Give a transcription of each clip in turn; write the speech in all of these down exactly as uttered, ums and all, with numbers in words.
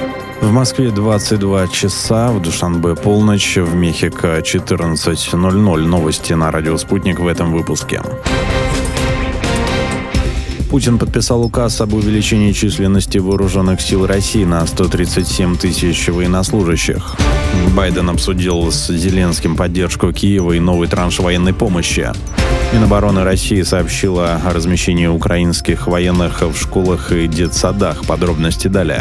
В Москве двадцать два часа, в Душанбе полночь, в Мехико четырнадцать ноль ноль. Новости на радио «Спутник» в этом выпуске. Путин подписал указ об увеличении численности вооруженных сил России на сто тридцать семь тысяч военнослужащих. Байден обсудил с Зеленским поддержку Киева и новый транш военной помощи. Минобороны России сообщила о размещении украинских военных в школах и детсадах. Подробности далее.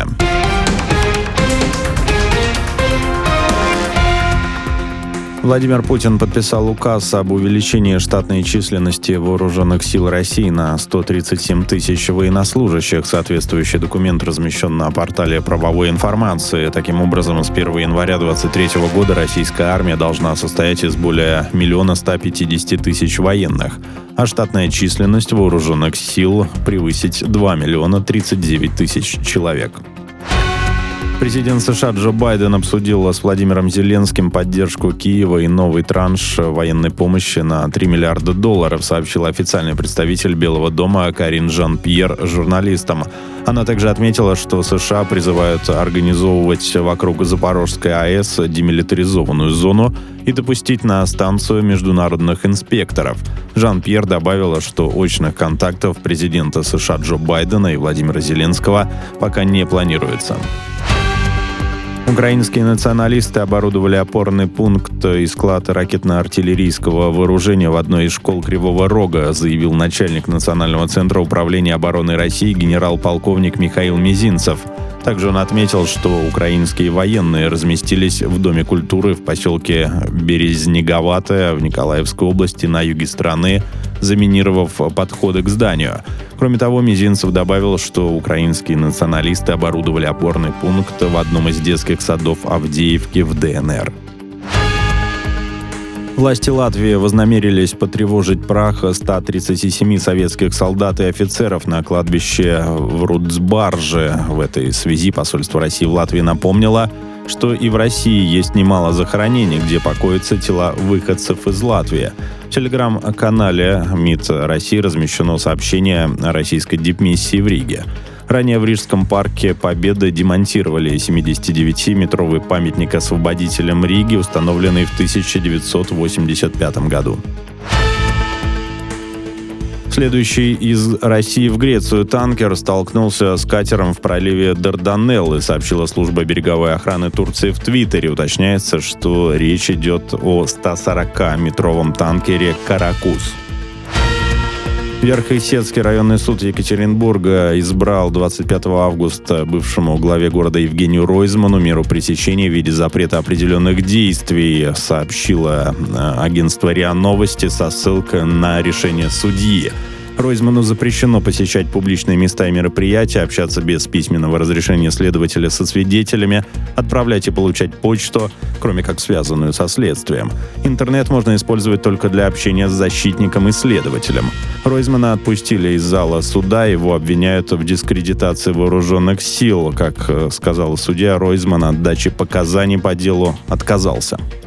Владимир Путин подписал указ об увеличении штатной численности вооруженных сил России на сто тридцать семь тысяч военнослужащих. Соответствующий документ размещен на портале правовой информации. Таким образом, с первого января две тысячи двадцать третьего года российская армия должна состоять из более миллиона ста пятидесяти тысяч военных, а штатная численность вооруженных сил превысить два миллиона тридцать девять тысяч человек. Президент США Джо Байден обсудил с Владимиром Зеленским поддержку Киева и новый транш военной помощи на три миллиарда долларов, сообщил официальный представитель Белого дома Карин Жан-Пьер журналистам. Она также отметила, что США призывают организовывать вокруг Запорожской АЭС демилитаризованную зону и допустить на станцию международных инспекторов. Жан-Пьер добавила, что очных контактов президента США Джо Байдена и Владимира Зеленского пока не планируется. Украинские националисты оборудовали опорный пункт и склад ракетно-артиллерийского вооружения в одной из школ Кривого Рога, заявил начальник Национального центра управления обороны России генерал-полковник Михаил Мизинцев. Также он отметил, что украинские военные разместились в Доме культуры в поселке Березнеговатое в Николаевской области на юге страны, заминировав подходы к зданию. Кроме того, Мизинцев добавил, что украинские националисты оборудовали опорный пункт в одном из детских садов Авдеевки в ДНР. Власти Латвии вознамерились потревожить прах ста тридцати семи советских солдат и офицеров на кладбище в Рудсбарже. В этой связи посольство России в Латвии напомнило, что и в России есть немало захоронений, где покоятся тела выходцев из Латвии. В телеграм-канале МИД России размещено сообщение о российской дипмиссии в Риге. Ранее в Рижском парке Победы демонтировали семидесятидевятиметровый памятник освободителям Риги, установленный в тысяча девятьсот восемьдесят пятом году. Следующий из России в Грецию танкер столкнулся с катером в проливе Дарданеллы, сообщила служба береговой охраны Турции в Твиттере. Уточняется, что речь идет о ста сорокаметровом танкере «Каракус». Верхесецкий районный суд Екатеринбурга избрал двадцать пятого августа бывшему главе города Евгению Ройзману меру пресечения в виде запрета определенных действий, сообщило агентство РИА Новости со ссылкой на решение судьи. Ройзману запрещено посещать публичные места и мероприятия, общаться без письменного разрешения следователя со свидетелями, отправлять и получать почту, кроме как связанную со следствием. Интернет можно использовать только для общения с защитником и следователем. Ройзмана отпустили из зала суда, его обвиняют в дискредитации вооруженных сил. Как сказал судья, Ройзман от дачи показаний по делу отказался.